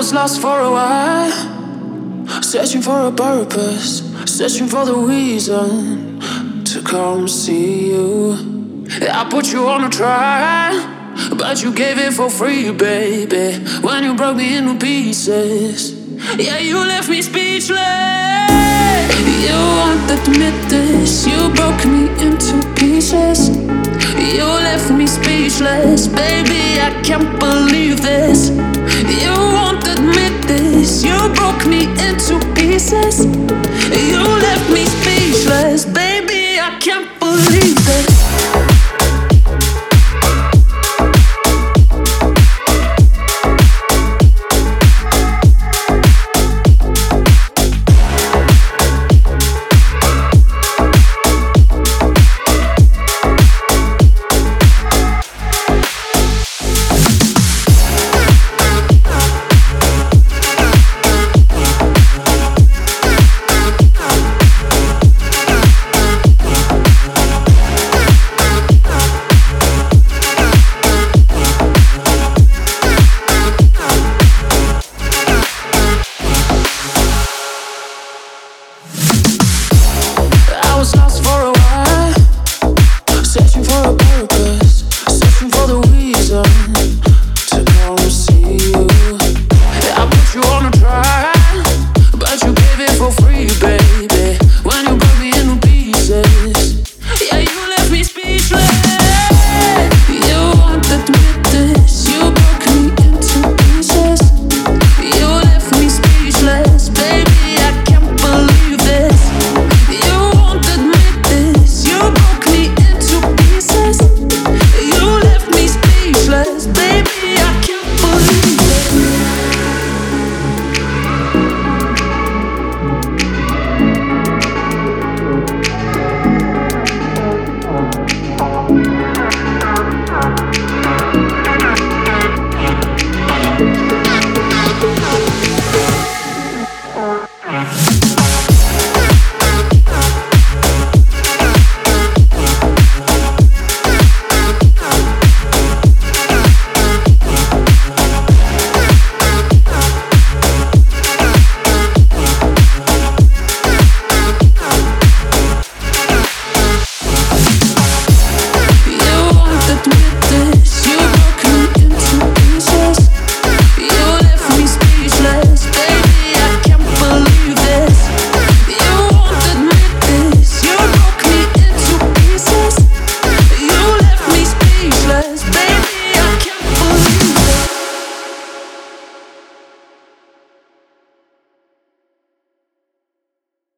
was lost for a while, searching for a purpose, searching for the reason to come see you. I put you on a trial, but you gave it for free, baby. When you broke me into pieces, yeah, you left me speechless. You won't admit this, you broke me into pieces. You left me speechless, baby, I can't believe this. You won't admit this, you broke me into pieces. You left me speechless, baby, I can't believe this.